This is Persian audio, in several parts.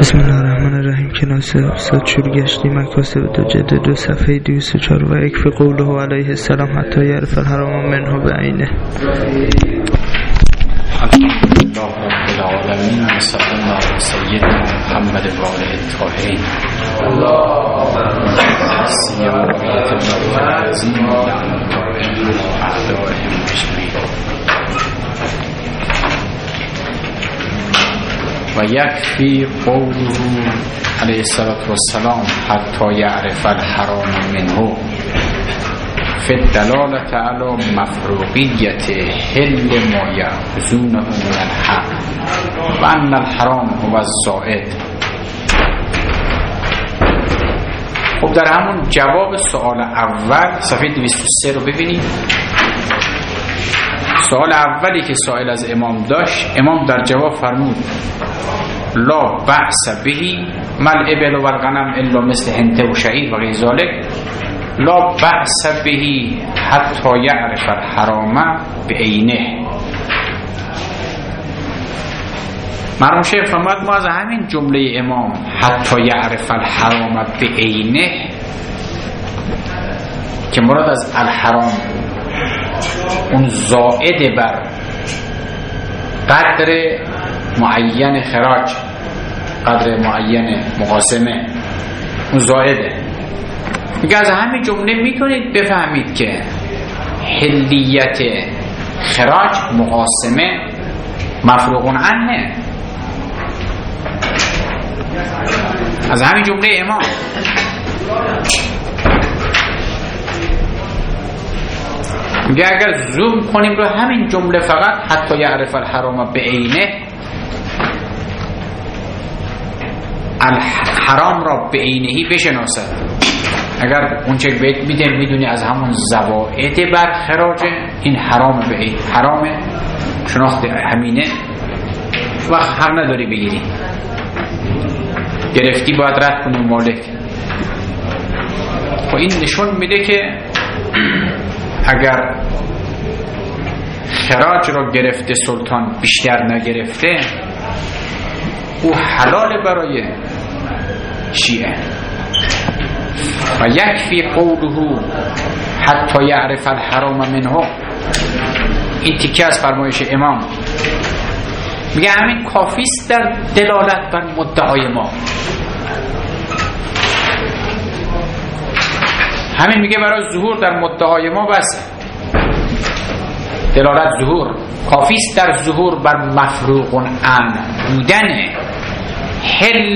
بسم الله الرحمن الرحیم. کناسه استاد شروع گشتی مکاسب دو جلد 2 صفحه 204 و یک فی قوله علیه السلام حتی یعرف الحرام منه بعینه. الحمدلله رب العالمین و صلی الله علی سیدنا محمد و آله الطاهرین. سیما بیت الله العظیم لعنة اعدائهم اجمعین. و یکفی قوله علیه السلام حتی یعرف الحرام منه فی الدلالة علی مفروغیت حل ما یأخذونه من الحق و ان الحرام هو الزائد. خب در همون جواب سوال اول صفحه 203 رو ببینید. سوال اولی که سائل از امام داشت، امام در جواب فرمود لا بأس بهی مل ابل و الغنم الا مثل هنته و شعیر و غیر ذالک. لا بأس بهی حتی یعرف الحرام بعینه. مرحوم شیخ فرمود ما از همین جمله امام حتی یعرف الحرام بعینه که مراد از الحرام اون زائد بر قدر معین خراج، قدر معین مقاسمه، اون زائده. میگه از همین جمله میتونید بفهمید که حلیت خراج مقاسمه مفروغ عنه. از همین جمله امام میگه اگر زوم کنیم رو همین جمله فقط حتی یعرف الحرام بعینه، الحرام را بعینهی بشناسد. اگر اون چه بیت میدونی از همون زوائد بر خراجه، این حرام بعین، حرام شناخت همینه و حق نداری بگیری، گرفتی باید رد کنی مالک. و این نشون میده که اگر خراج را گرفته سلطان بیشتر نگرفته، او حلال برای شیعه. و یکفی قوله حتی یعرف الحرام منه، این تیکه از فرمایش امام میگه همین کافیست در دلالت بر مدعای ما. همین میگه برای ظهور در مدعای ما بس دلالت ظهور کافیست در ظهور بر مفروغ عن بودن حل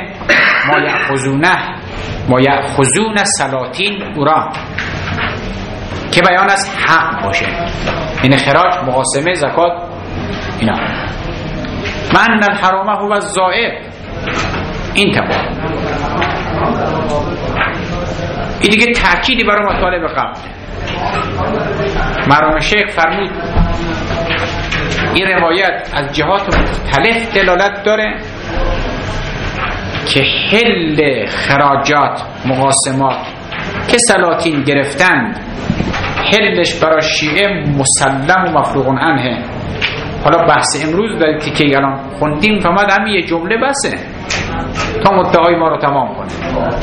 ما یأخذون سلاطین اورا که بیان از حق باشه، این خراج، مقاسمه، زکات، اینا. من الحرام هو الزائد. این تمام. این دیگه تأکیدی برای مطالب قبل. مرحوم شیخ فرمود این روایت از جهات مختلف دلالت داره که حل خراجات، مقاسمات که سلاطین گرفتند، حلش برای شیعه مسلم و مفروغ عنه. حالا بحث امروز در تیکه الان خوندیم فهمد همین یه جمله بسه تا مدعای ما رو تمام کنه.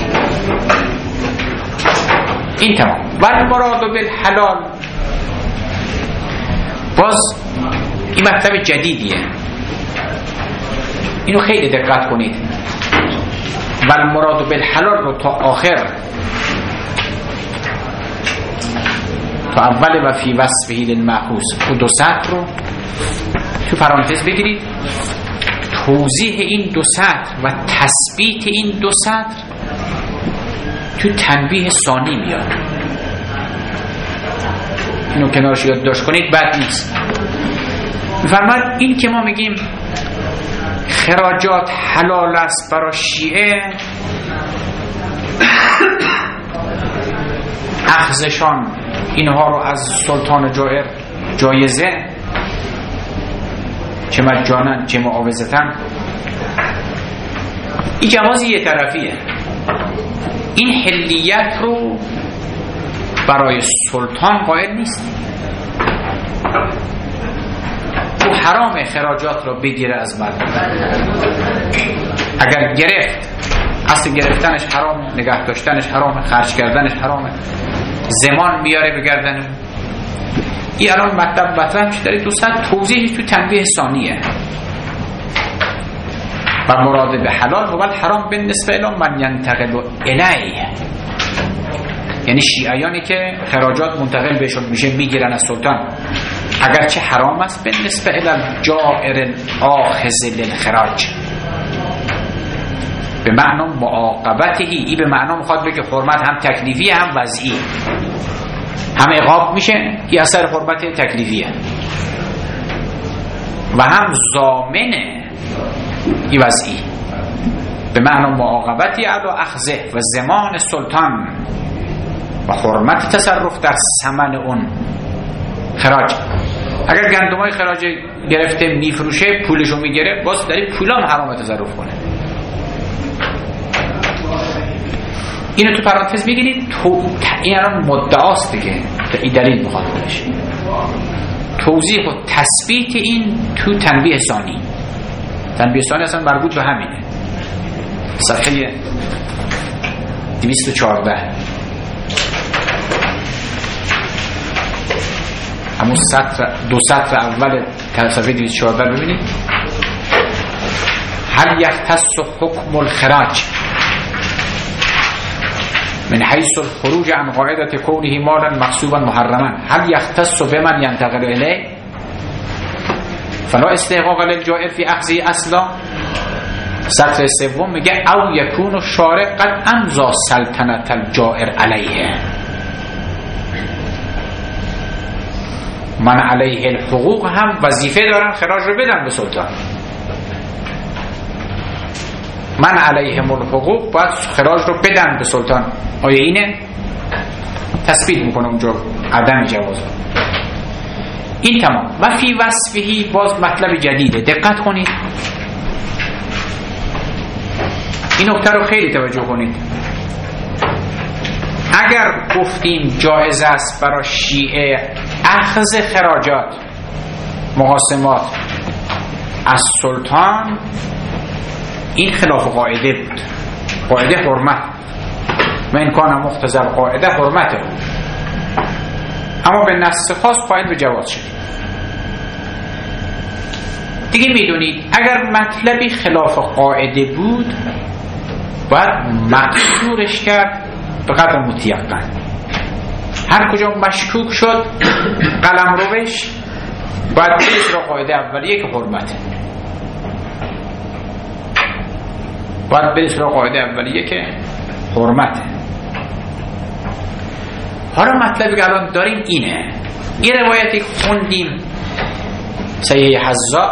این تمام. و مراد بالحلال، باز این مطلب جدیدیه، اینو خیلی دقت کنید. و مراد بالحلال رو تا آخر، تا اول و فی وصفه للمأخوذ و 2 سطر رو تو پرانتز بگیرید. توضیح این 2 سطر و تثبیت این 2 سطر تو تنبیه ثانی میاد. اینو کنارش یادداشت کنید، بد نیست. فرمود این که ما میگیم خراجات حلال است برای شیعه، اخذشان اینها رو از سلطان جائر جایزه، چه مجانن چه معاوضتن. این جواز یه طرفیه. این حلیت رو برای سلطان قائل نیست. او حرام خراجات را بگیره از مردم. اگر گرفت، اصل گرفتنش حرام، نگه داشتنش حرام، خرج کردنش حرامه، زمان میاره بگردن. این الان مطلب مطرح میشه داره 200 توضیحش تو تنبیه ثانیه. و مراد به حلال هو الحرام بالنسبه الی من ینتقل الیه، یعنی شیعیانی که خراجات منتقل بهشون میشه میگیرن از سلطان، اگرچه حرام است بالنسبه الی الجائر الاخذ للخراج، به معنی معاقبته. ای به معنی میخواد بگه حرمت هم تکلیفی هم وضعی، هم عقاب میشه، این اثر حرمت تکلیفیه، و هم ضامنه این وضعی، به معنی معاقبتی علی اخذه و زمان سلطان و حرمت تصرف در ثمن اون خراج. اگر گندمای خراج گرفته میفروشه، پولشو میگیره، باز داری پولام حرام تصرف کنه. اینو تو پرانتز بگیرید. این الان مدعاست دیگه، این دلیل میخواد بشه. توضیح و تثبیت این تو تنبیه ثانی. تنبیه ثانی اصلا مربوط به همینه، صفحه 214 همون دو سطر اول صفحه 214 ببینید. هل یختص حکم الخراج من حیث الخروج عن قاعدة كونه مالا محسوبا محرما هل يختص بمن ينتقل إليه فلا استحقاق للجائر في أخذه اصلا. سطر سوم میگه او یکون الشارع قد امضى سلطنة الجائر علیه من علیه الحقوق هم وظیفه دارن خراج رو بدن به سلطان. من علیهم الحقوق باید خراج رو بدن به سلطان. آیا اینه؟ تثبیت میکنه اونجا عدم جواز. این تمام. و فی وصفهی باز مطلب جدیده، دقت کنید این نکته رو خیلی توجه کنید. اگر گفتیم جایز است برای شیعه اخذ خراجات مقاسمات از سلطان، این خلاف قاعده بود. قاعده حرمت، من کان مقتضی القاعده حرمته، اما به نص خاص قائل به جواز شد. دیگه میدونید اگر مطلبی خلاف قاعده بود باید مقصورش کرد به قدر متیقن. هر کجا مشکوک شد قلم روش باید برید را قاعده اولیه که حرمته، باید برید را قاعده اولیه که حرمته. حالا مطلبی که الان داریم اینه. این روایتی خوندیم صحیح حزا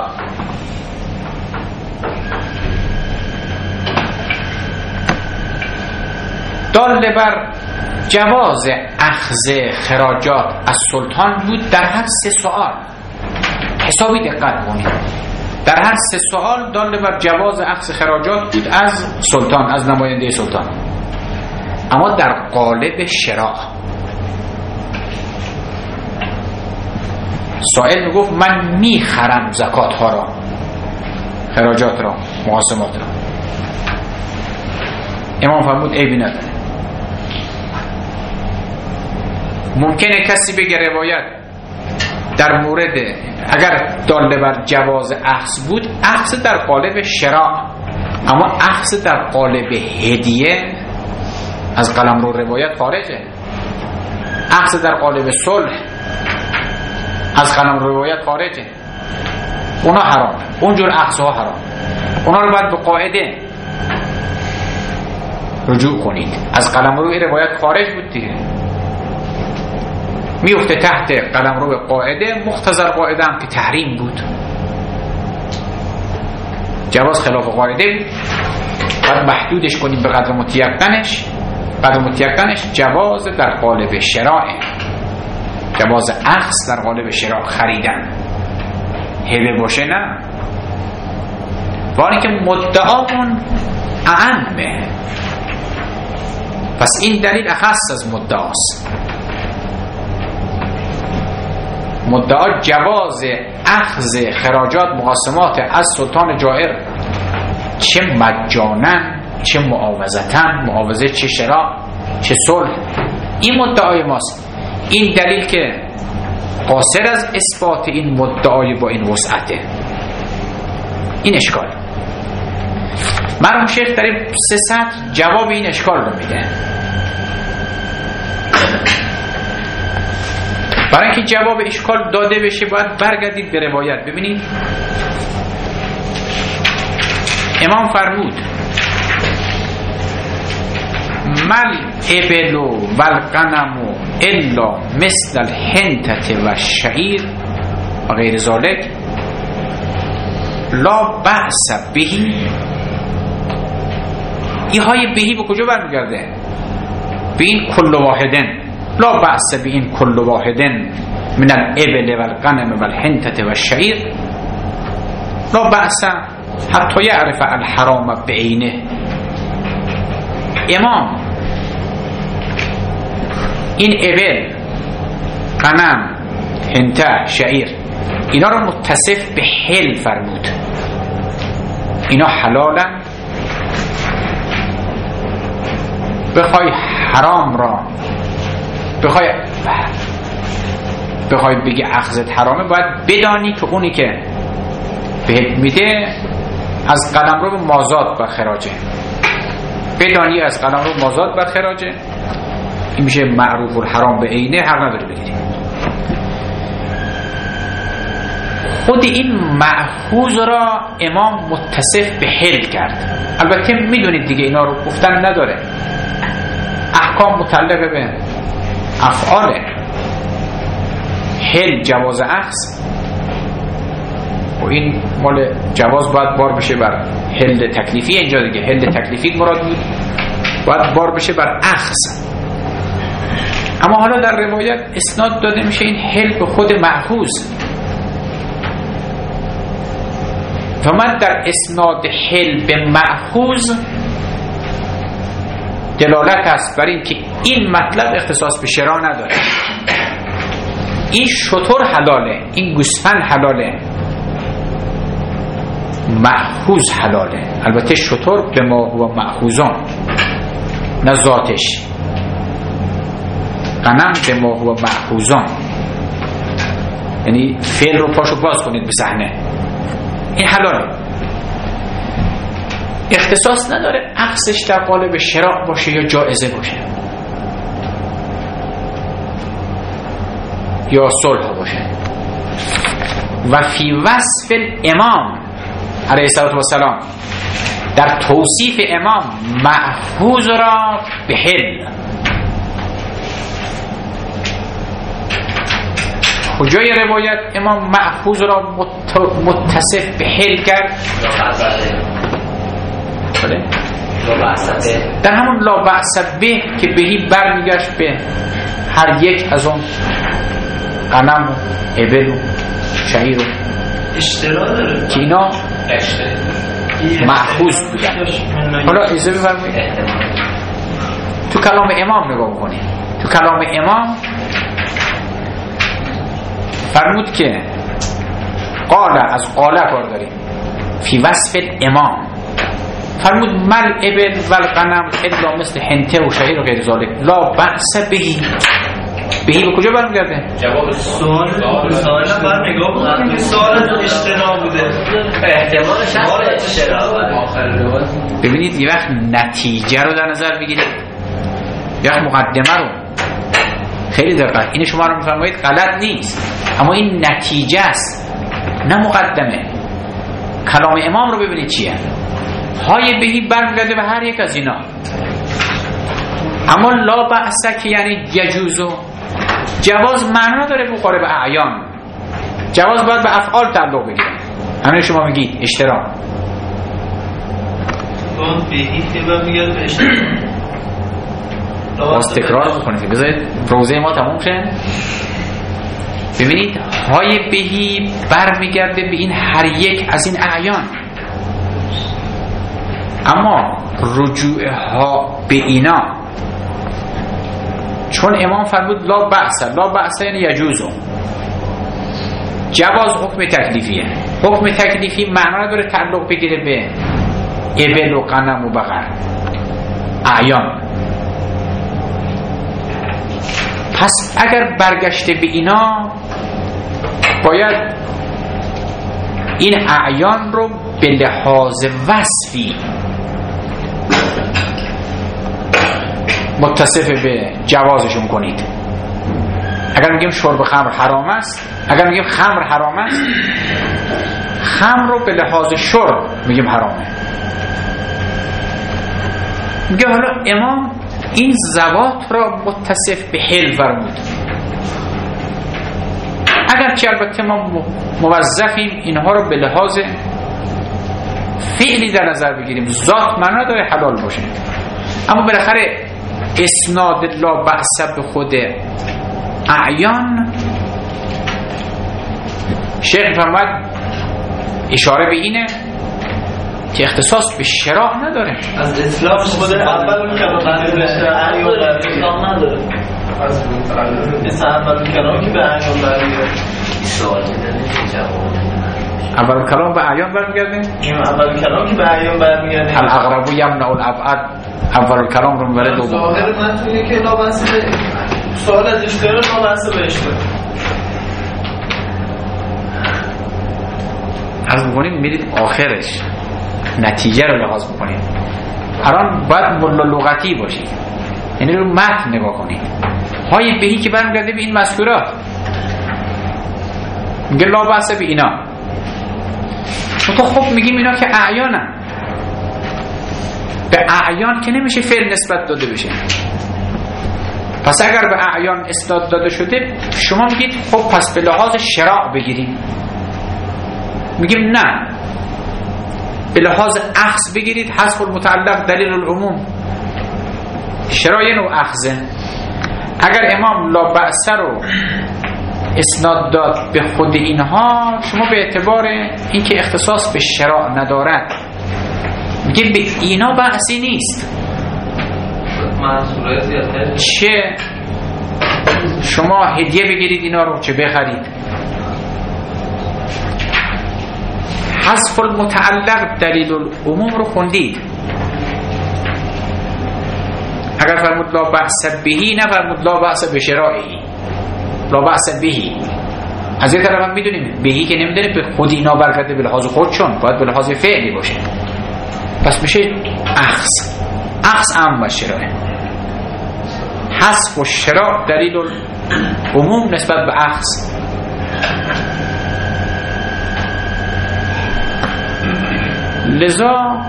دال بر جواز اخذ خراجات از سلطان بود در هر 3 سوال. حسابی دقت کنید، در هر 3 سوال دال بر جواز اخذ خراجات بود از سلطان، از نماینده سلطان، اما در قالب شراء. سائل میگفت من میخرم زکات ها را، خراجات را، مقاسمات را. امام فرمود عیبی نداره. ممکنه کسی بگه روایت در مورد اگر داله بر جواز اخذ بود، اخذ در قالب شراء، اما اخذ در قالب هدیه از قلمرو روایت خارجه. اخذ در قالب صلح از قلمرو روایت خارجه. اونا حرام، اونجور اخذها حرام. اونا رو باید به قاعده رجوع کنید. از قلمرو روایت خارج بود دیگه، میفته تحت قلمرو قاعده. مقتضی قاعده هم که تحریم بود، جواز خلاف قاعده بود، باید محدودش کنید به قدر متیقنش. قدر متیقنش جواز در قالب شراء، جواز اخذ در قالب شراء، خریدن. هبه باشه نه، ولی که مدعامون اعمه، پس این دلیل اخص از مدعاست. مدعا جواز اخذ خراجات مقاسمات از سلطان جائر چه مجانن چه معاوضتن، معاوضه چه شراء چه صلح. این مدعای ماست. این دلیل که قاصر از اثبات این مدعای با این وسعته. این اشکال مرحوم شیخ در 3 سطر جواب این اشکال رو میده. برای اینکه جواب اشکال داده بشه باید برگردید به روایت. ببینید امام فرمود مل ابل و الغنم الا مثل الحنطة و الشعیر و غیر ذالک لا بأس بهی. این های بهی به کجا برمیگرده؟ به این کل واحدن. لا بأس به این کل واحدن من الابل و الغنم و الحنطة و الشعیر لا بأس حتی یعرف الحرام بعینه. امام این ابل، غنم، حنطه، شعیر اینا رو متصف به حل فرمود. اینا حلالن. بخوای حرام را بخوای بگی اخذت حرامه باید بدانی که اونی که بهت میده از قلمرو مازاد برخراجه. بدانی از قلمرو مازاد برخراجه. این میشه معروف الحرام به عینه. حق نداری بگیری. خود این مأخوذ را امام متصف به حل کرد. البته میدونید دیگه اینا رو گفتن نداره. احکام متعلق به افعاله. حل جواز اخذ و این مال جواز باید بار بشه بر حل تکلیفی. اینجا دیگه حل تکلیفی مراد بود، باید بار بشه بر اخذ. اما حالا در روایت اسناد داده میشه این حل به خود مأخوذ. و من در اسناد حل به مأخوذ دلالت است بر این که این مطلب اختصاص به شراء نداره. این شتر حلاله، این گوسفند حلاله، مأخوذ حلاله. البته شتر به ما هو مأخوذان، نه ذاتش. غنم به ما هو مأخوذان، یعنی فعل رو پاشو باز کنید به صحنه. این حلاله، اختصاص نداره اخذش در قالب شراء باشه یا جائزه باشه یا صلح باشه. و فی وصف الامام علیه الصلاة والسلام، در توصیف امام مأخوذ را به حل. کجای روایت امام مأخوذ را متصف به حل کرد؟ در همون لا بأس به که بهی برمیگشت به هر یک از اون غنم و ابل و شعیر و که اینا مأخوذ بودن. حالا اجازه بفرمایید تو کلام امام نگاه بکنید. تو کلام امام فرمود که قال، از قاله کار داریم، فی وصف الامام فرمود مل ابل و الغنم الا مثل حنطه و شعیر و غیر ذالک لا بأس بهی. بهی به کجا برمیگرده؟ جواب سوال بر نگاه بکنید. سوال اشتنا بوده، احتمالش اشتنا. ببینید یه وقت نتیجه رو در نظر بگیرید، یه وقت مقدمه رو. خیلی دقت، این شما رو میفرمایید غلط نیست، اما این نتیجه است نه مقدمه. کلام امام رو ببینید چیه. های بهی برمیگرده به هر یک از اینا. اما لا بأس که یعنی یجوزو، جواز معنا داره بخوره به اعیان. جواز باید به افعال تعلق بگیره. همین شما میگید اشتراک. اون بهی که برمیگرده به اشتراک. باز تکرار بکنید، بذارید روزه ما تموم شه. ببینید های بهی برمیگرده به این هر یک از این اعیان. اما رجوع ها به اینا، چون امام فرمود لا بأس، لا بأس یعنی یجوزو، جواز حکم تکلیفیه. حکم تکلیفی معنا داره تعلق بگیره به ابل و غنم و بقر، اعیان. پس اگر برگشته به اینا باید این اعیان رو به لحاظ وصفی متصف به جوازشون کنید. اگر میگیم شرب خمر حرام است، اگر میگیم خمر حرام است، خمر رو به لحاظ شرب میگیم حرامه. میگه حالا امام این زوات را متصف به حل فرمود. اگرچه البته ما موظفیم اینها رو به لحاظ فعلی در نظر بگیریم، ذات معنا داره حلال باشه، اما بالاخره اسناد لا بأس به خود اعیان شیخ فرمود اشاره به اینه که اختصاص به شراع نداره. از اسلام خود اول کلام اعیان نداره. مثل اول کلام که به اعیان برمیگرده. اول کلام به اعیان برمیگرده؟ اول کلام که به اعیان برمیگرده. الاغرب یمنع الابعد. اول کلام رو میبره دوم. ظاهر متنی که لابس به سوال از اشتراک لابس به اشتراک. عرض میکنیم میرید آخرش نتیجه رو لحاظ بکنید. الان باید ملا لغتی باشید، یعنی رو متن نگاه کنید. های بهی که برمیگرده به این مذکورات میگه لا بأس به اینا. تو خب میگیم اینا که اعیانن، به اعیان که نمیشه فعل نسبت داده بشه. پس اگر به اعیان اسناد داده شده شما میگید خب پس به لحاظ شراع بگیریم. میگیم نه، به لحاظ اخذ بگیرید. حذف المتعلق دلیل العموم. شراع یه نوع اخذه. اگر امام لا بأس رو اسناد داد به خود اینها، شما به اعتبار اینکه اختصاص به شراع ندارد میگید به اینا بحثی نیست. چه شما هدیه بگیرید اینا رو، چه بخرید. حذف المتعلق دلیل العموم رو خوندید. اگر فرمود لا بأس بهی، نه فرمود لا بأس به شرائعی، لا بأس بهی. از این طرف هم میدونیم بهی که نمیدونه به خود اینا برگرده به لحاظ خودشون، باید به لحاظ فعلی باشه. پس میشه اخذ. اخذ عام و شراع. حذف و شراع دلیل العموم نسبت به اخذ. لذا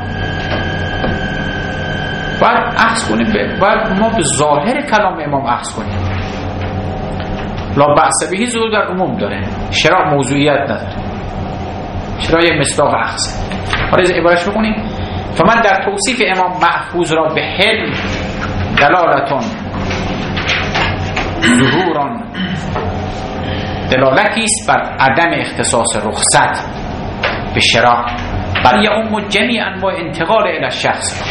باید اخذ کنیم، باید ما به ظاهر کلام امام اخذ کنیم. لا بأس بهی ظهور در عموم داره، شراع موضوعیت نداره. شراع یه مصداق اخذ. حالا از عبارش بکنیم. فمن در توصیف امام محفوظ را به حل دلالتون ظهوران، دلالتی است بر عدم اختصاص رخصت به شراع، بل یعم جمیع انواع انتقال الی الشخص،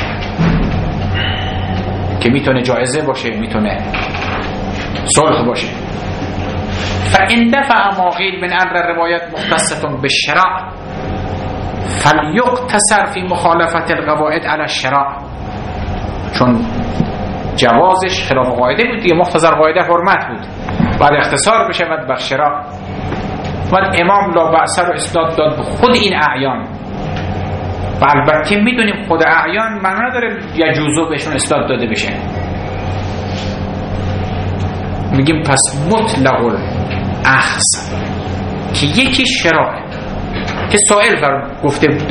که میتونه جایزه باشه، میتونه صلح باشه. فان دفع ما قیل من امر روایت مختصة بالشراع فلیقتصر فی مخالفت القواعد علی الشراع. چون جوازش خلاف قاعده بود دیگه، مختصر قاعده حرمت بود، بعد اختصار بشه بر شراع. بعد امام لا بأس رو اسناد داد به خود این اعیان، و البته میدونیم خود اعیان معنی نداره یجوزو بهشون اسناد داده بشه. میگیم پس مطلق الاخذ که یکی شراع که سائل گفته بود.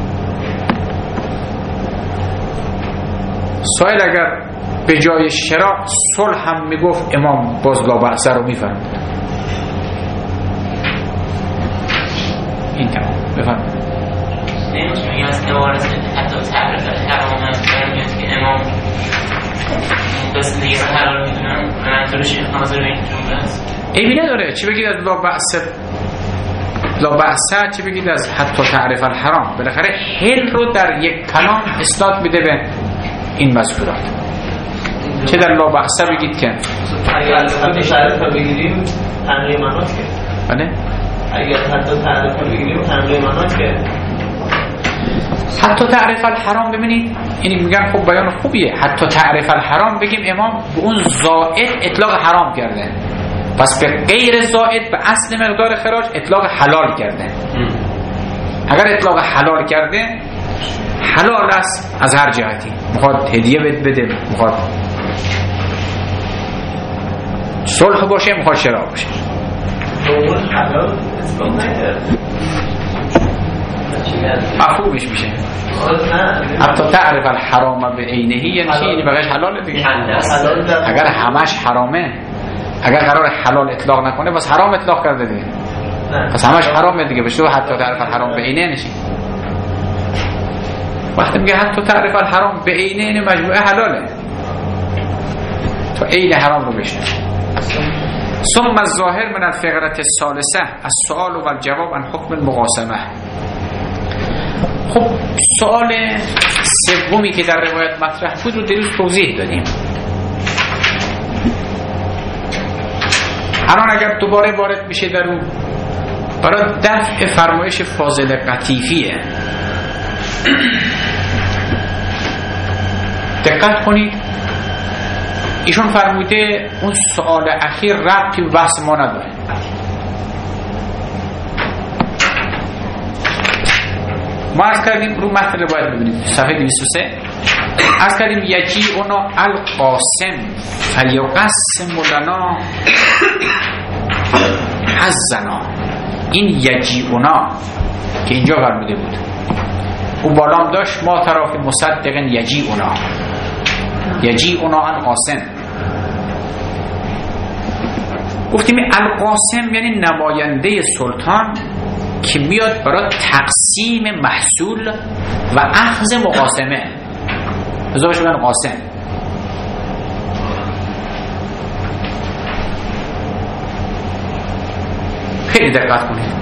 سائل اگر به جای شراع صلح هم میگفت امام باز لا بأس رو میفرمود. این تمام. بفرمایید. نمی‌تونی از عبارت حتی تعریف حرام هم برمیاد که امام بس دیگه حلال میدونم منظور شیخ ناظر به این جمله است. عیبی نداره. چی بگید از لا بأس، چی بگید از حتی تعریف الحرام. بالاخره حل رو در یک کلام اسناد میده به این مذکورات. چه در لا بأس بگید که اگر حتی تعریف بگیریم تنقیه منات که بله؟ اگر حتی تعریف بگیریم تنقیه منات که حتی تعریف الحرام ببینید، یعنی میگن خب بیان خوبیه، حتی تعریف الحرام بگیم امام به اون زائد اطلاق حرام کرده، پس به غیر زائد به اصل مقدار خراج اطلاق حلال کرده. اگر اطلاق حلال کرده حلال است از هر جهتی، میخواد هدیه بده، میخواد صلح باشه، میخواد شراب باشه. حلال اسلام نکرد مفهومش میشه حتی تعریف الحرام به عینهی، یعنی چی؟ یعنی بقیش حلاله دیگه. اگر همش حرامه، اگر قرار حلال اطلاق نکنه بس حرام اطلاق کرده دیگه، پس همش حرامه دیگه. بشه حتی تعریف الحرام به عینه نشی. وقتی میگه حتی تعریف الحرام به عینه، این مجموعه حلاله، تو عین حرام رو بشنه. ثم الظاهر من الفقرة الثالثة السؤال و الجواب عن حکم المقاسمه. خب سوال سومی که در روایت مطرح بود رو دیروز توضیح دادیم. الان اگر دوباره وارد میشه در اون، برای دفع فرمایش فاضل قطیفیه. دقت کنید، ایشون فرموده اون سوال اخیر ربطی به بحث ما نداره. ما از کردیم رو متن روایت ببینید صفحه 203 از کردیم یجیعنا القاسم فلیقسم لنا حظنا. این یجیعنا که اینجا فرموده بود، اون بالام داشت ما طرف مصدقن یجیعنا، یجیعنا القاسم. گفتیم القاسم یعنی نماینده سلطان که میاد برای تقسیم محصول و اخذ مقاسمه، بذارش بگن قاسم. خیلی دقت کنید.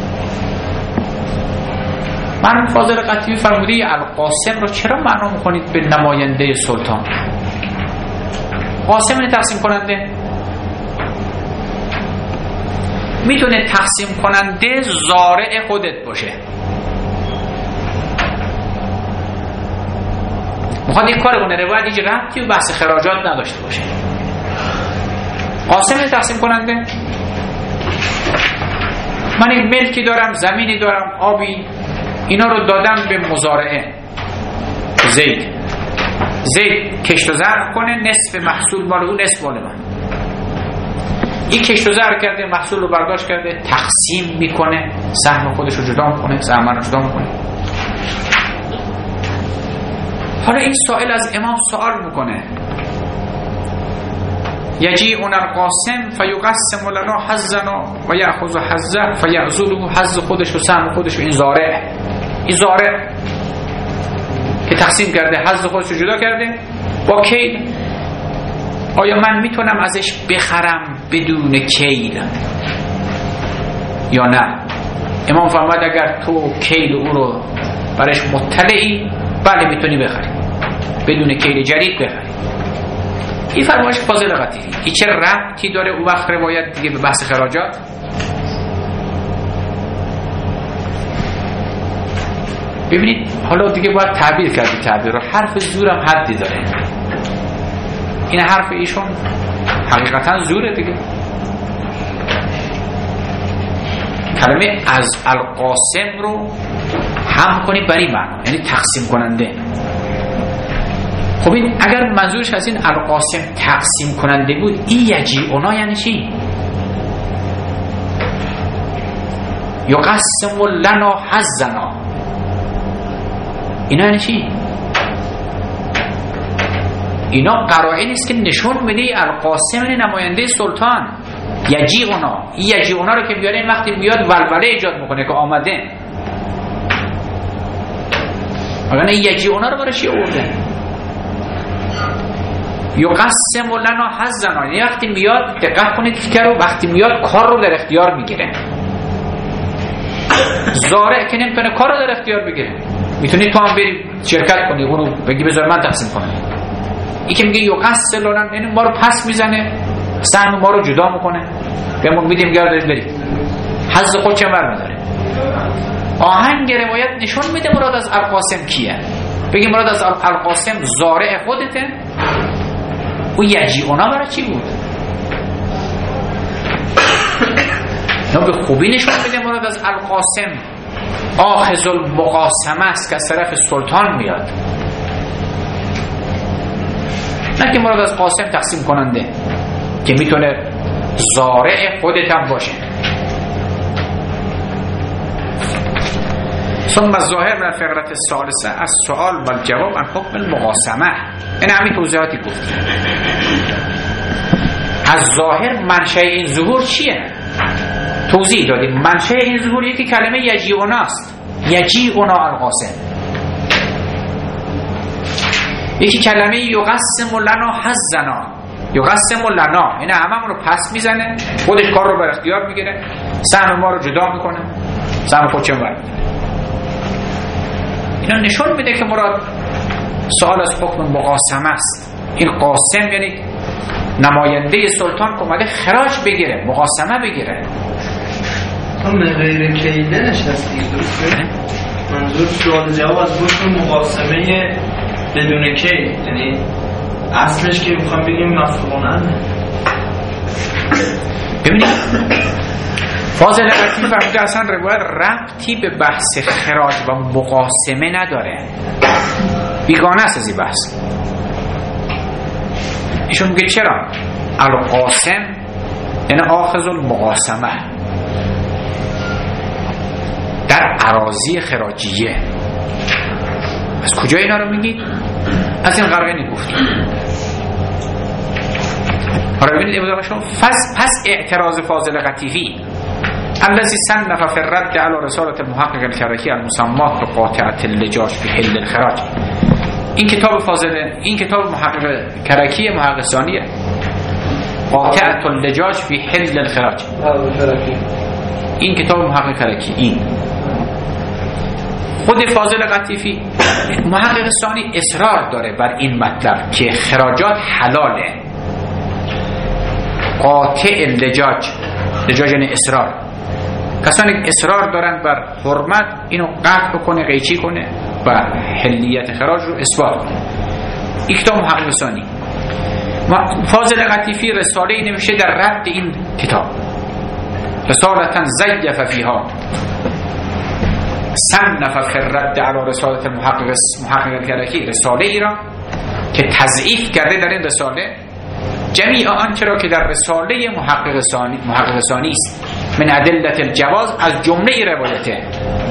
من فاضل قطعی فرموده القاسم رو چرا معنا میکنید به نماینده سلطان؟ قاسم اینه تقسیم کننده، میتونه تقسیم کننده زارع خودت باشه، میخواد این کار کنه، روایت هیچ ربطی و بحث خراجات نداشته باشه. قاسم تقسیم کننده، من این ملکی دارم، زمینی دارم، آبی، اینا رو دادم به مزارعه زید کشت و زرع کنه، نصف محصول مال اون، نصف مال من. این کشت و زرع کرده، محصول رو برداشت کرده، تقسیم میکنه، سهم خودش رو جدا میکنه، سهم من رو جدا میکنه. حالا این سائل از امام سوال میکنه یجیعنا القاسم فیقسم لنا حظنا و یأخذ حظه فیعزله، حظ خودش و سهم خودش و این زارع که تقسیم کرده حظ خودش رو جدا کرده با کیل. آیا من میتونم ازش بخرم بدون کیل یا نه؟ امام فرمود اگر تو کیل او رو برش مطلعی، بله میتونی بخری، بدون کیل جدید بخری. این فرمایش فاضل قطعی. این چه ربطی داره اون وقت روایت دیگه به بحث خراجات؟ ببینید حالا دیگه باید تعبیر کردی، تعبیر رو حرف زورم حدی داره. این حرف ایشون حقیقتا زوره دیگه. کلمه از القاسم رو هم کنید برای معنا، یعنی تقسیم کننده. خب این اگر منظورش از این القاسم تقسیم کننده بود، این یجیعنا یعنی چی؟ یقسم لنا حظنا، اینا یعنی چی؟ اینا قرائنی است که نشون میده القاسم نماینده سلطان. یجیعنا رو که بیاره این وقتی میاد ولوله ایجاد میکنه که آمده، اگر یجیعنا رو برای چی آورده؟ یقسم لنا حظنا، یعنی وقتی میاد، دقت کنید که وقتی میاد کار رو در اختیار میگیره. زارع که نمیتونه کار رو در اختیار بگیره، میتونی تو هم بری شرکت کنی، اونو بگی بذار من تقسیم کنم. این که میگه یقسم لنا یعنی ما رو پس میزنه، سهم ما رو جدا میکنه، بهمون میدیم گردید برید، حظ خود چه بر نداره. آهنگ روایت نشون میده مراد از القاسم کیه. بگی مراد از القاسم زارع خودته، او یجیعنا برای چی بود؟ نه به خوبی نشون میده مراد از القاسم آخذ المقاسمه است که از طرف سلطان میاد، نه که مراد از قاسم تقسیم کننده که میتونه زارع خودت هم باشه. ثم الظاهر من الفقرة الثالثة السؤال والجواب عن حکم المقاسمه. این همین توضیحاتی گفتیم. از ظاهر منشأ این ظهور چیه؟ توضیح دادیم. منشأ این ظهور یکی کلمه یجیعنا است، یجیعنا القاسم. یکی کلمه یقسم لنا حظنا، یقسم لنا، این هممون رو پس میزنه، خودش کار رو بر اختیار میگیره، سهم ما رو جدا میکنه، سهم خودش رو برمی‌داره. اینا نشون میده که مراد سوال از حکم مقاسمه است. این قاسم یعنی نماینده سلطان که اومده خراج بگیره، مقاسمه بگیره. من غیر کیده نشستی درسته؟ منظور سوال جواب از حکم مقاسمه بدون کی، یعنی اصلش که میخوام بگیم مفهومانه. ببینید فاضل لطیف فهمیده اصلا روایت ربطی به بحث خراج و مقاسمه نداره، بیگانه است از این بحث. ایشون میگه چرا؟ القاسم یعنی آخذ المقاسمه در اراضی خراجیه. از کجا اینا رو میگید؟ از این قرائن گفتیم. حالا ببینید ابتدا شما پس اعتراض فاضل قطیفی الذي صنف في الرد على رسالة المحقق الكرکی المسمات بقاطعة اللجاج في حل الخراج. این کتاب فاضل، این کتاب محقق کرکی، محقق ثانیه، قاطعة اللجاج في حل الخراج. این کتاب محقق کرکی. این خود فاضل قطیفی محقق ثانی اصرار داره بر این مطلب که خراجات حلاله. قاطع اللجاج، لجاج یعنی اصرار، کسانی اصرار دارن بر حرمت اینو قطع بکنه، قیچی کنه و حلیت خراج رو اثبات کنه. این کتاب محقق ثانی. فاضل قطیفی رساله نوشته در رد این کتاب، رسالتا زیف فیها صنف فی الرد علی رسالة المحقق الکرکی، رساله ای را که تضعیف کرده در این رساله جمیع آنچه را که در رساله محقق ثانی است من ادلت الجواز، از جمله روایته.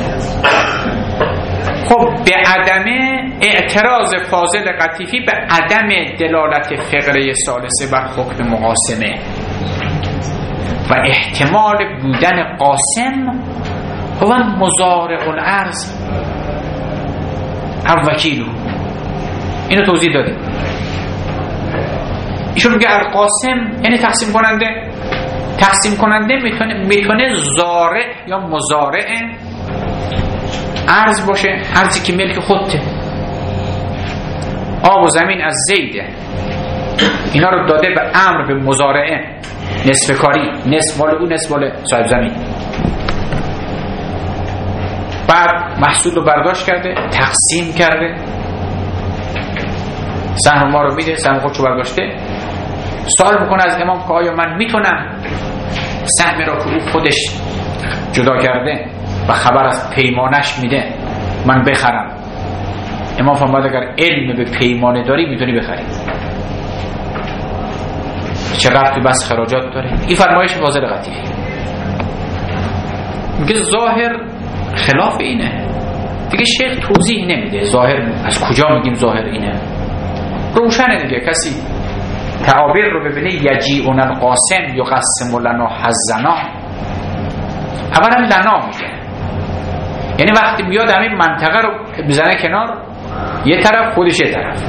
خب به عدم اعتراض فاضل قطیفی به عدم دلالت فقره ثالثه بر حکم مقاسمه و احتمال بودن قاسم هو مضارع الارض او وکیلو، اینو توضیح دادیم. ایشون میگه القاسم یعنی تقسیم کننده. تقسیم کننده میتونه زارع یا مزارع ارض باشه، ارضی که ملک خودته. آب و زمین از زیده، اینا رو داده به امر به مزارعه، نصف کاری، نصف مال او نصف مال صاحب زمین. بعد محصول رو برداشت کرده، تقسیم کرده، سهم ما رو میده، سهم خودشو برداشته. سوال میکنه از امام که آیا من میتونم سهم را که او خودش جدا کرده و خبر از پیمانش میده من بخرم؟ امام فرمود اگر علم به پیمانه داری میتونی بخری. چه ربطی بس خراجات داره؟ این فرمایش فاضل قطیفی. میگه ظاهر خلاف اینه دیگه. شیخ توضیح نمیده ظاهر از کجا میگیم ظاهر اینه، روشنه دیگه. کسی تعابیر رو ببینه یجیعنا القاسم یقسم لنا حظنا، اولا لنا میگه، یعنی وقتی میاد همین منطقه رو بزنه کنار، یه طرف خودش یه طرف.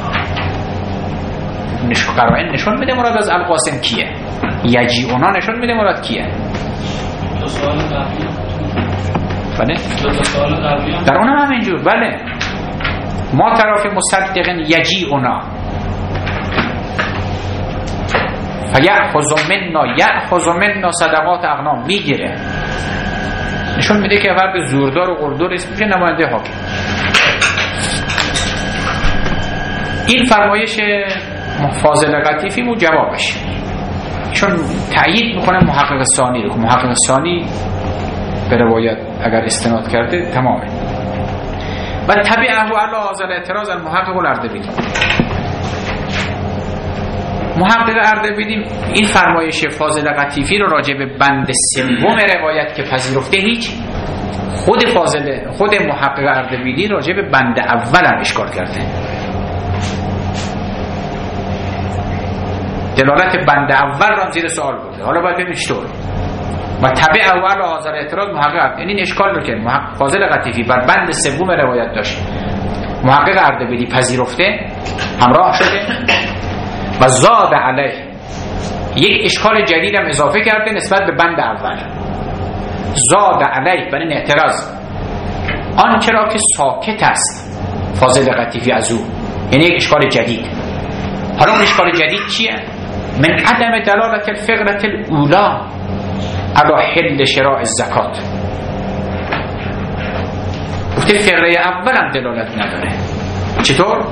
قرائن نشون میده مراد از القاسم کیه، یجیعنا نشون میده مراد کیه. دو سوال قبلی بله؟ دو سوال قبلی در اونم همینجور. بله ما طرف مصدق یجیعنا یأخذ منا صدقات اغنام، میگیره. نشون میده که فرد زوردار و قلدر اسم میشه نماینده حاکم. این فرمایش فاضل قطیفی و جوابش، چون تأیید میکنه محقق ثانی رو. محقق ثانی به روایت اگر استناد کرده تمامه. و تبعه علی هذا الاعتراض المحقق الاردبیلی. محقق اردبیلی این فرمایش فاضل قطیفی رو راجع به بند سوم روایت که پذیرفته هیچ، خود محقق اردبیلی راجع به بند اول هم اشکال کرده. دلالت بند اول را زیر سوال برده. حالا باید ببینیم چطور. و تبع اول حاضر اعتراض محقق، یعنی این اشکال رو که فاضل قطیفی بر بند سوم روایت داشت، محقق اردبیلی پذیرفته، همراه شده و زاد علیه یک اشکال جدید هم اضافه کرده نسبت به بند اول. زاد علیه بر این اعتراض آنچه را که ساکت است فاضل قطیفی از او، یعنی یک اشکال جدید. حالا اون اشکال جدید چیه؟ من عدم دلالت الفقرة الاولا علی حل شراء الزکات. گفته فقره اول هم دلالت نداره. چطور؟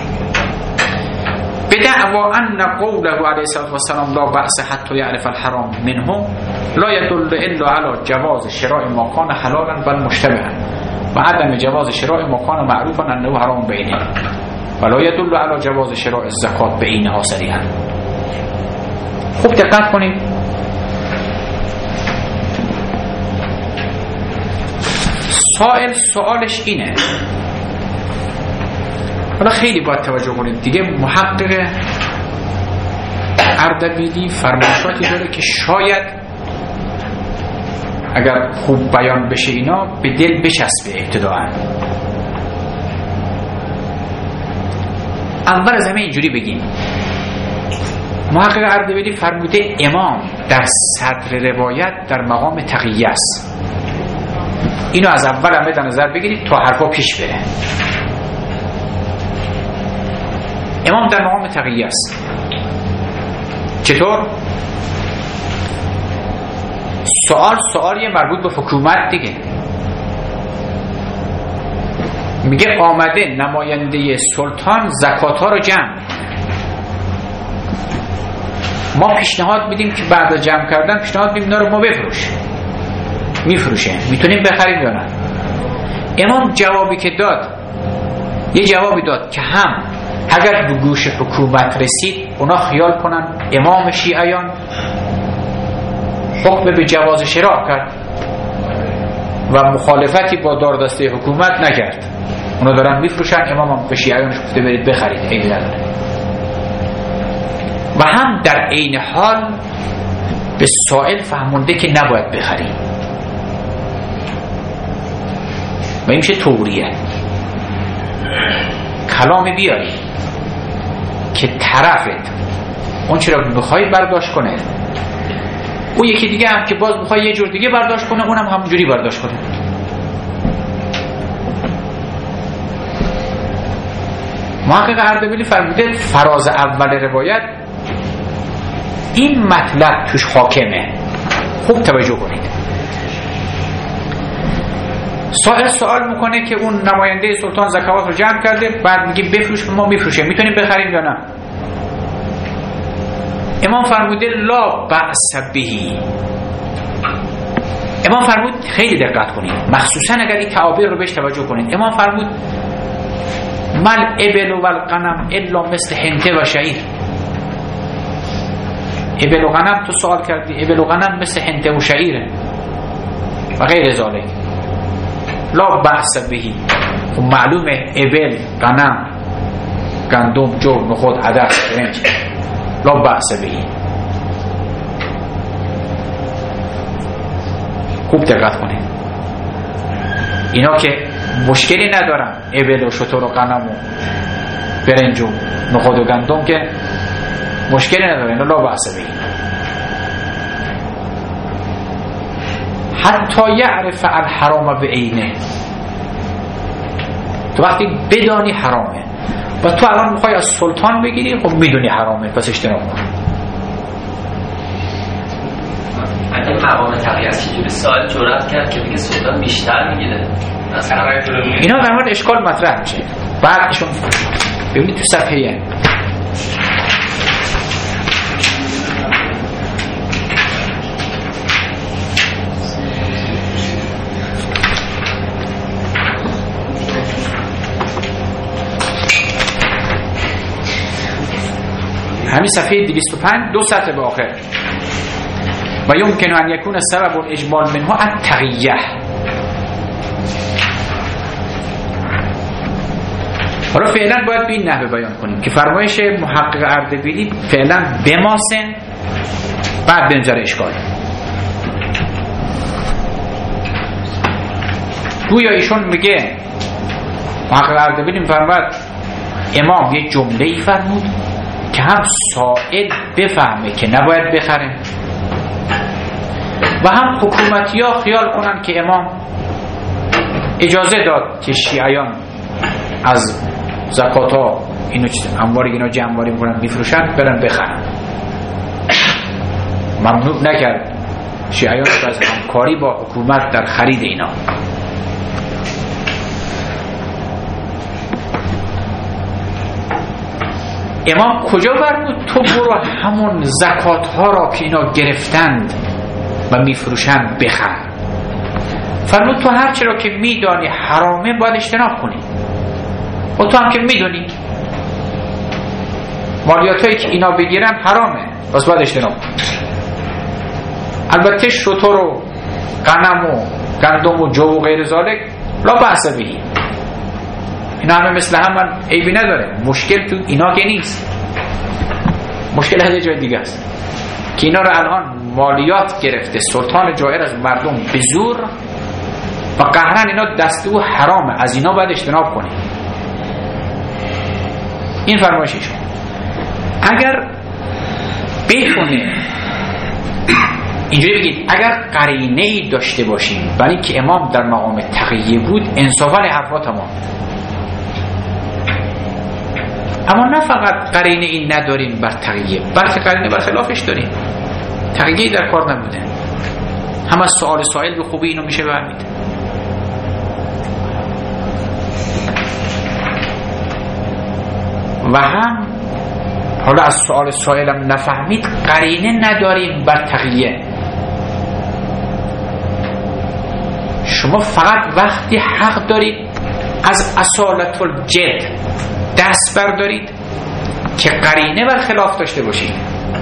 بدعوا ان قوله علیه الصلاة والسلام لا بأس حتی یعرف الحرام منه لا يدل الا على جواز شراء ما كان حلالا بل مشتبها و عدم جواز شراء ما كان معروفا انه حرام بینه ولا يدل على جواز شراء الزکات بینها صریحا. خوب دقت کنید. سوالش اینه، حالا خیلی باید توجه کنید دیگه. محقق اردبیلی فرمایشاتی داره که شاید اگر خوب بیان بشه اینا به دل بچسبه ابتداءً. اول از همه اینجوری بگیم، محقق اردبیلی فرموده امام در صدر روایت در مقام تقیه است. اینو از اول هم در نظر بگیرید تا حرفا پیش بره. امام در مقام تقیه است. چطور؟ سوالیه مربوط به حکومت دیگه. میگه آمده نماینده سلطان زکات ها رو جمع. ما پیشنهاد میدیم که بعد از جمع کردن پیشنهاد میدیم اینا رو ما بفروش. میفروشه، میتونیم بخریم یا نه؟ امام جوابی که داد، یه جوابی داد که هم اگر به گوش حکومت رسید اونا خیال کنن امام شیعیان حکم به جواز شراء کرد و مخالفتی با داردسته حکومت نکرد، اونا دارن میفروشن، امام هم به شیعیانش گفته برید بخرید، عیبی نداره. و هم در عین حال به سائل فهمونده که نباید بخرید و این میشه توریه. کلامی بیاری که طرفت اون چرا بخوای برداشت کنه، اون یکی دیگه هم که باز بخوای یه جور دیگه برداشت کنه اونم همونجوری برداشت کنه. محقق اردبیلی فرموده فراز اول روایت این مطلب توش حاکمه. خوب توجه کنید. سوال میکنه که اون نماینده سلطان زکات رو جمع کرده، بعد میگه بفروش، ما میفروشه، میتونیم بخریم یا نه؟ امام فرموده لا بأس بهی. امام فرمود، خیلی دقت کنید مخصوصا اگر این تعابیر رو بهش توجه کنید. امام فرمود مل ابل و الغنم الا مثل حنطه و شعیر. ابل و غنم تو سوال کردی، ابل و غنم مثل حنطه و شعیره و غیر ذالک. لا بأس بهی. خب معلومه ابل، غنم، گندم، جو، نخود، عدس، برنج، لا بأس بهی. خوب دقت کنید. اینا که مشکلی ندارن، ابل و شتر و غنم و برنج و نخود و گندم که مشکلی ندارن، اینا لا بأس بهی. حتی یعرف الحرام بعینه. تو وقتی بدانی حرامه و تو الان میخوای از سلطان بگیری، خب میدونی حرامه پس اجتناب کن. این مقام تقیه است چجوری سوال جرأت کرد که دیگه سلطان بیشتر میگیره اینا در مورد اشکال مطرح میشه. بعدشون ببینید تو صفحه همین صفحه 205 دو سطر به آخر و یمکن ان یکون سبب الاجمال منها التقیه. حالا فعلا باید به این نحوه بیان کنیم که فرمایش محقق اردبیلی فعلا بماسن بعد بنظر اشکال. گویا ایشون میگه محقق اردبیلی میفرماید امام یک جمله ای فرمود که هم سائل بفهمه که نباید بخره و هم حکومتی ها خیال کنن که امام اجازه داد که شیعیان از زکات ها اینو امواری اینا جمعواری میکنن میفروشن برن بخرن. ممنوع نکرد شیعیان از همکاری با حکومت در خرید اینا. امام کجا فرمود تو برو همون زکات ها را که اینا گرفتند و میفروشند بخر؟ فرمود تو هرچی را که میدانی حرامه باید اجتناب کنی و تو هم که میدونی مالیات هایی که اینا بگیرن حرامه بس باید اجتناب کنی. البته شتر و غنم و گندم و جو و غیر ذالک لا بأس بهی، اینا همه مثل هم من عیبی نداره. مشکل تو اینا که نیست، مشکل از جای دیگه است که اینا رو الان مالیات گرفته سلطان جائر از مردم به زور و قهرن اینا دسته و حرامه، از اینا باید اجتناب کنیم. این فرمایششون. اگر بتونه اینجوری بگید اگر قرینه‌ای داشته باشیم برای که امام در مقام تقیه بود انصافا حرفا تمام. اما نه فقط قرینه این نداریم بر تقیه، بلکه قرینه بر خلافش داریم. تقیه در کار نبوده، هم از سوال سائل به خوبی اینو میشه فهمید. و هم حالا از سوال سائلم نفهمید قرینه نداریم بر تقیه. شما فقط وقتی حق دارید از اصالت الجد دست بردارید که قرینه بر خلاف داشته باشید.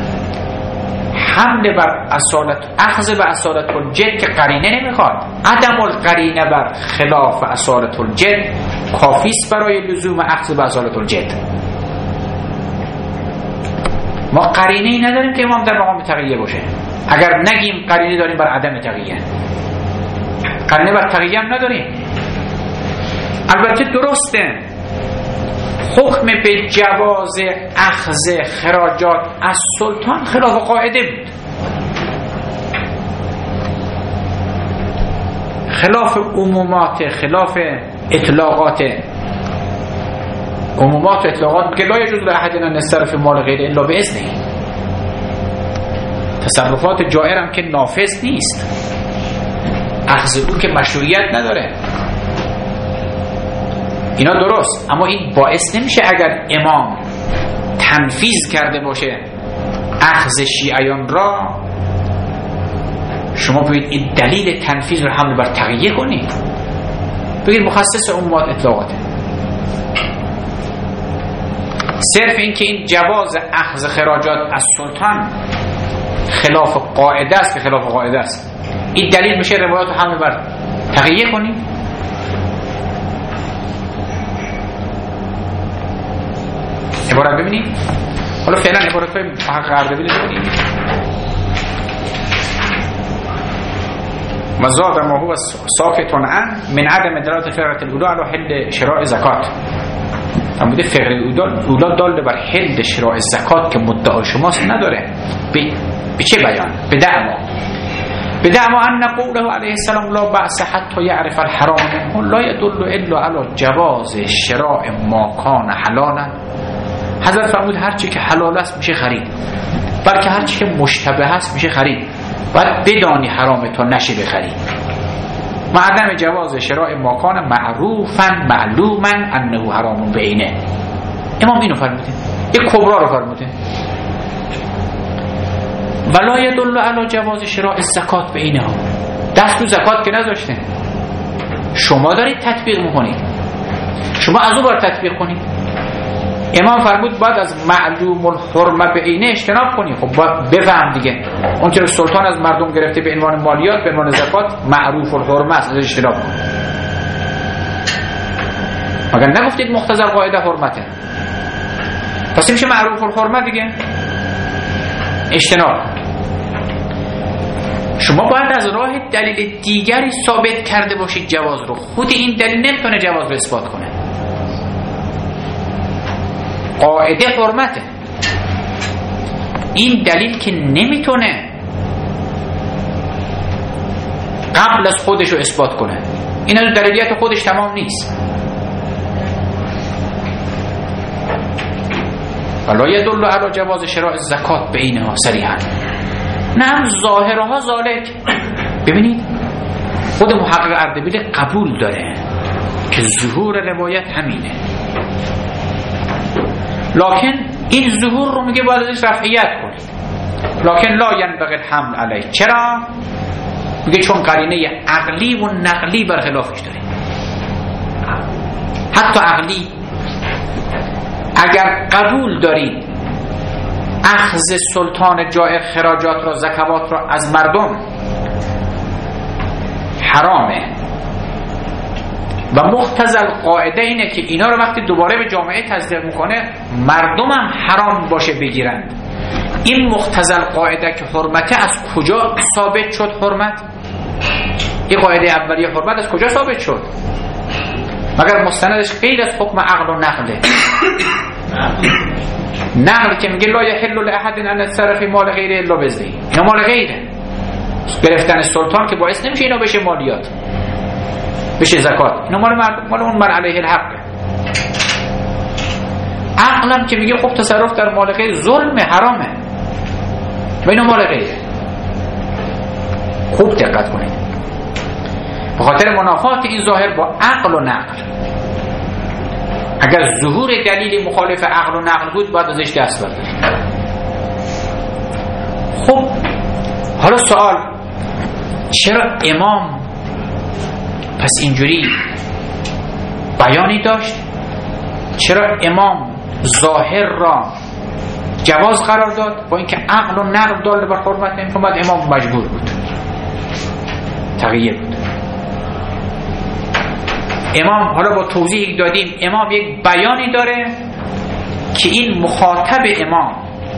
حمله بر اصالت، اخذ به اصالت الجد که قرینه نمیخواد، عدم القرینه بر خلاف اصالت الجد کافیست برای لزوم اخذ به اصالت الجد. ما قرینه ای نداریم که امام در مقام تقیه باشه. اگر نگیم قرینه داریم بر عدم تقیه، قرینه بر تقیه هم نداریم. البته درسته حکم به جواز اخذ خراجات از سلطان خلاف قاعده بود، خلاف عمومات، خلاف اطلاقات. عمومات و اطلاقات که لا یجوز لاحد ان یصرف مال غیر الا باذنه. تصرفات جائر هم که نافذ نیست، اخذ او که مشروعیت نداره. اینا درست، اما این باعث نمیشه اگر امام تنفیذ کرده باشه اخذ شیعیان را شما بگید این دلیل تنفیذ رو حمل بر تقیه کنید، بگید مخصص عمومات اطلاقاته. صرف این که این جواز اخذ خراجات از سلطان خلاف قاعده است که خلاف قاعده است، این دلیل میشه روایات حمل بر تقیه کنید. عبارت ببینید. حالا فعلا عبارت های محقق اردبیلی ببینید. و زاد ما هو ساکتون عن من عدم دلالت فقرة الاولا علی حل شراء زکات. اما بوده فقره اولا داله بر حل شراء زکات که مدعا شماست نداره. به چه بیان؟ به دعوا ان قوله علیه السلام لا بأس حتی یعرف الحرام منه لا يدل الا علی جواز شراء ما کان حلالا. حضرت فرمود هر چی که حلال است میشه خرید، بلکه هر چی که مشتبه است میشه خرید. باید بدانی حرام تا نشی بخری. و عدم جواز شراء ما کان معروفا معلوما انه حرام بعینه. امام اینو فرموده، یک کبرا رو فرموده. ولا يدل علی جواز شراء الزکات بعینها. دست رو زکات که نذاشته، شما دارید تطبیق میکنید، شما از اون بار تطبیق کنید. امام فرمود باید از معلوم الحرمه بعینه اجتناب کنی. خب باید بفهم دیگه اون که سلطان از مردم گرفته به عنوان مالیات، به عنوان زکات، معروف الحرمه است، از اجتناب کن. مگر نگفتید مقتضی القاعده حرمته؟ پس میشه معروف الحرمه دیگه، اجتناب. شما باید از راه دلیل دیگری ثابت کرده باشید جواز رو. خود این دلیل نمیتونه جواز رو اثبات کنه. قاعده حرمته، این دلیل که نمیتونه قبل از خودش رو اثبات کنه، این از دلیلیت خودش تمام نیست. ولا يدل على جواز شراء الزکات بعینها صریحا. نه هم ظاهرها ذالک. ببینید خود محقق اردبیل قبول داره که ظهور روایت همینه، لکن این ظهور رو میگه باید ازش رفعیت کنید. لکن لا ینبغی الحمل علیه. چرا؟ میگه چون قرینه عقلی و نقلی برخلافش داره. حتی عقلی اگر قبول دارید اخذ سلطان جائر خراجات را، زکوات را از مردم حرامه و مقتضی القاعده اینه که اینا رو وقتی دوباره به جامعه تزریق میکنه مردم هم حرام باشه بگیرند، این مقتضی القاعده که حرمته از کجا ثابت شد؟ حرمت این قاعده اولیه حرمت از کجا ثابت شد؟ مگر مستندش غیر از حکم عقل و نقله. نقل که میگه لا یحل لاحد ان يتصرف مال غیره الا بذی، اینا مال غیره. گرفتن سلطان که باعث نمیشه اینا بشه مالیات، بشه زکات، اینا مال اون من علیه الحق. عقلم که میگه خب تصرف در مال غیر ظلم، حرامه و اینا مال غیره. خوب دقت کنید، به خاطر منافات این ظاهر با عقل و نقل. اگر ظهور دلیل مخالف عقل و نقل بود باید ازش دست بردارید. خب حالا سوال، چرا امام پس اینجوری بیانی داشت؟ چرا امام ظاهر را جواز قرار داد با اینکه عقل و نقل داله بر حرمت نمی‌کنه؟ بعد امام مجبور بود، تغییر بود. امام حالا با توضیح دادیم امام یک بیانی داره که این مخاطب امام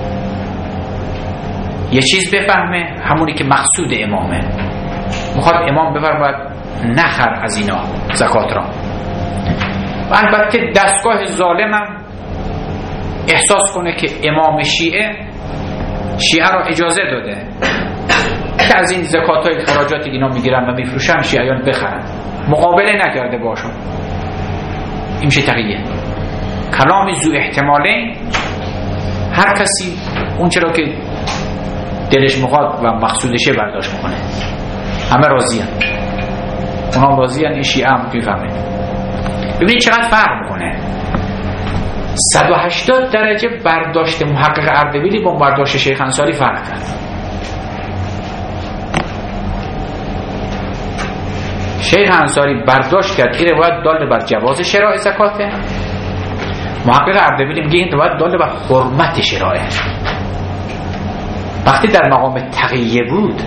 یه چیز بفهمه، همونی که مقصود امامه. میخواد امام بفرماید نخر از اینا زکات را. و البته دستگاه ظالمم احساس کنه که امام شیعه را اجازه داده که از این زکات های خراجاتی که اینا میگیرن و میفروشن شیعیان بخرن، مقابله نکرده باشون. این میشه تقیه. کلام ذو احتماله، هر کسی اون چرا که دلش میخواد و مقصودشه برداشت میکنه. همه راضی هست، اونا راضی هست، این شیعه هم میفهمه. ببینید چقدر فرق میکنه. 180 درجه برداشت محقق اردبیلی با برداشت شیخ انصاری فرق کرد. شیخ انصاری برداشت کرد این روایت داله بر جواز شراء زکاته، محقق اردبیلی میگه این روایت داله بر حرمت شراءه. وقتی در مقام تقیه بود،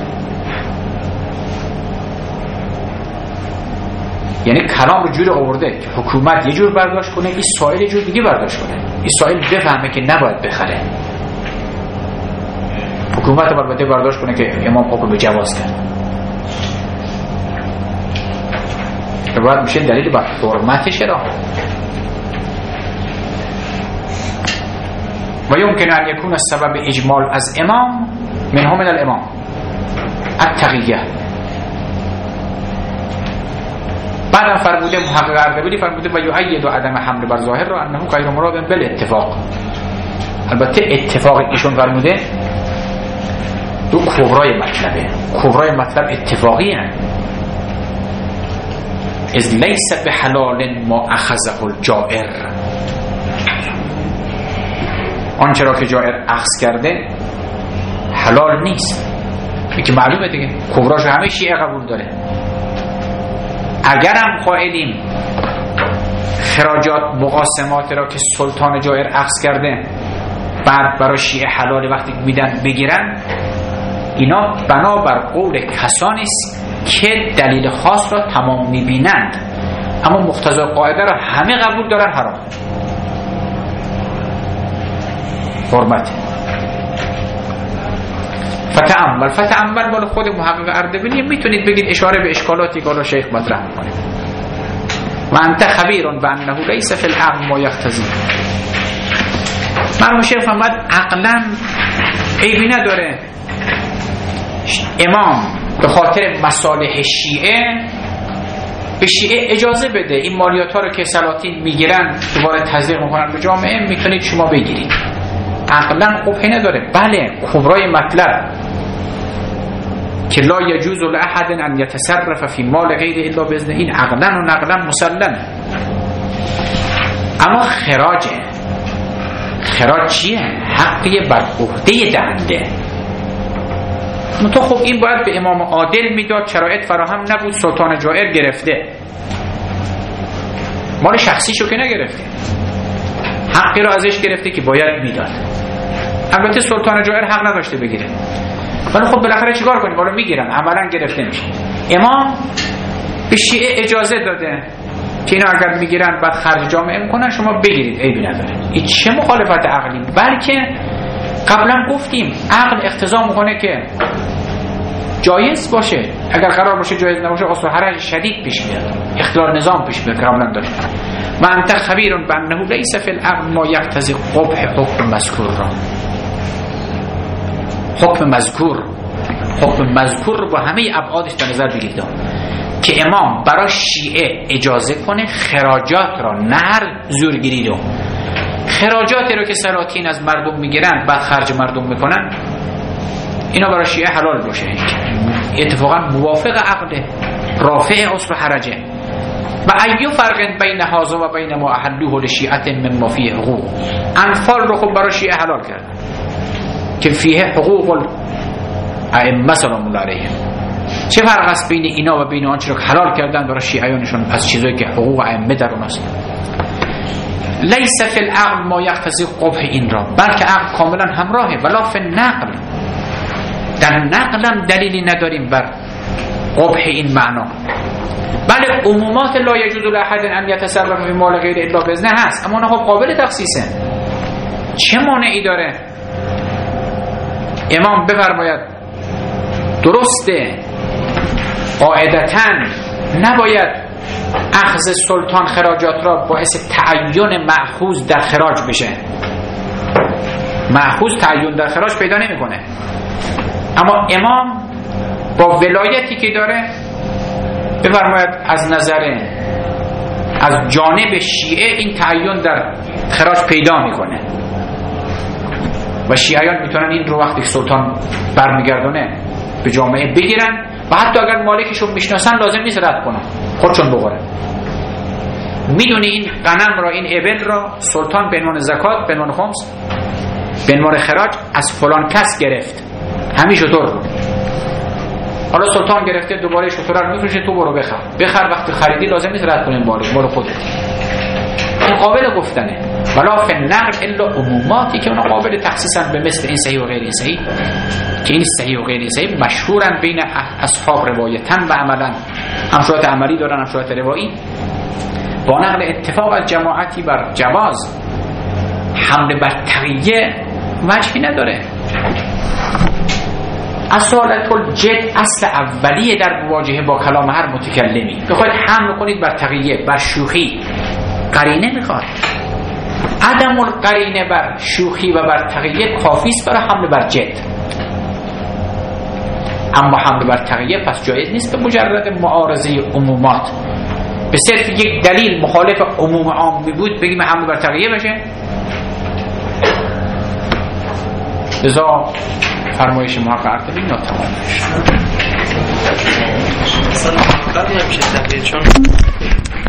یعنی کلام رو جوری آورده که حکومت یه جور برداشت کنه، این سائل یه جور دیگه برداشت کنه، این سائل بفهمه که نباید بخره، حکومت البته برداشت کنه که امام حکم به جواز کرد. باید میشه دلیل بر حرمت شراء. و یمکن ان یکون السبب اجمال از امام منهم من الامام التقیه. بعدم فرموده محقق اردبیلی فرموده و یؤید عدم حمل بر ظاهر را انه غیر مراد بالاتفاق. البته اتفاق ایشون فرموده دو کبرای مطلبه. کبرای مطلب اتفاقی هست. از لیس به حلال ما اخذه الجائر، آنچه را که جائر اخذ کرده حلال نیست. که معلومه دیگه کبراش همه شیعه قبول داره. اگرم قائلیم خراجات مقاسمات را که سلطان جائر اخذ کرده بعد برای شیعه حلال وقتی میدن بگیرن، اینا بنابر قول کسانی است که دلیل خاص را تمام میبینند، اما مقتضای قاعده را همه قبول دارن حرام. حرمت فتأمل بالا خود محقق اردبیلی میتونید بگید اشاره به اشکالاتی که الان شیخ مطرح میکنه. و انت خبیر بانه لیس فی العقل ما یقتضی. مرحوم شیخ فرمود عقلا عیبی نداره امام به خاطر مصالح شیعه به شیعه اجازه بده این مالیات ها رو که سلاطین میگیرن دوباره تزریق میکنن به جامعه، میتونید شما بگیرید. عقلا قبحی نداره. بله کبرای مطلب که لا یجوز لاحد ان یتصرف فی مال غیر الا باذنه، این عقلا و نقلا مسلمه. اما خراج چیه؟ حقی بر عهده دهنده. تو خب این باید به امام عادل میداد، شرایط فراهم نبود، سلطان جائر گرفته، مال شخصیشو که نگرفته، حقی رو ازش گرفته که باید میداد. البته سلطان جائر حق نداشته بگیره، ولی خب بالاخره چیکار کنیم؟ بالا میگیرن، عملا گرفته میشه. امام به شیعه اجازه داده که اینا اگر میگیرن بعد خرج جامعه میکنن شما بگیرید، عیبی نداره. این چه مخالفت عقلی؟ بلکه قبلا گفتیم عقل اقتضا میکنه که جایز باشه. اگر قرار باشه جایز نباشه اصل حرج شدید پیش میاد، اختلال نظام پیش میاد. قبلا داشت و انت خبیر بانه لیس فی العقل ما یقتضی قبح حکم مذکور را. حکم مذکور رو با همه ابعادش در نظر بگیرید که امام برای شیعه اجازه کنه خراجات را، نه هر زورگیری رو، خراجاتی رو که سلاطین از مردم میگیرن بعد خرج مردم میکنن، اینا برای شیعه حلال باشه. اتفاقا موافق عقل رافع اصل حرجه. و ایو فرق بین هذا و بین ما احلوه لشیعه مما فیه حقوق. انفال رو خب برای شیعه حلال کردن که فیه حقوق الائمه سلام الله علیهم. چه فرق است بین اینا و بین آنچه رو حلال کردن برای شیعیانشون از چیزایی که حقوق ائمه در اون است؟ لیس فی العقل ما یقتضی قبح این را، بلکه عقل کاملا همراهه. ولا فی النقل، در نقل هم دلیلی نداریم بر قبح این معنا. بله عمومات لا یجوز لاحد ان یتصرف فی مال غیر الا باذنه هست، اما اونها قابل تخصیصه. چه مانعی داره امام بفرماید درسته قاعدتاً نباید اخذ سلطان خراجات را باعث تعین مأخوذ در خراج بشه. مأخوذ تعین در خراج پیدا نمیکنه، اما امام با ولایتی که داره بفرماید از جانب شیعه این تعین در خراج پیدا میکنه و شیعیان میتونن این رو وقتی سلطان برمیگردونه به جامعه بگیرن و حتی اگر مالکشون میشناسن لازم نیست رد کنن، خودشون بخورن. میدونی این غنم را، این ابل را سلطان به عنوان زکات، به عنوان خمس، به عنوان خراج از فلان کس گرفت، همین شطور رو. حالا سلطان گرفته دوباره شطور رو میفروشه، تو برو بخر. وقتی خریدی لازم نیست رد کنیم مال خودت. این قابل گفتنه. ولا فی النقل الا عموماتی که اونا قابل تخصیصن به مثل این صحیح و غیر این صحیح، که این صحیح و غیر این صحیح مشهورن بین اصحاب روایتن و عملا، هم صورت عملی دارن هم صورت روایی. با نقل اتفاق از جماعتی بر جواز حمل بر تقیه وجهی نداره. اصالت الجد اصل اولیه در مواجهه با کلام هر متکلمی. بخواید حمل کنید بر تقیه، بر شوخی، قرینه میخواد. عدم القرینه بر شوخی و بر تقیه کافیست برای حمل بر جد. اما حمل بر تقیه پس جایز نیست به مجرد معارضه عمومات. به صرف یک دلیل مخالف عموم عام بود بگیم حمل بر تقیه بشه. لذا فرمایش محقق اردبیلی ناتمام میشه. اصلا محقق نمیشه تقیید، چون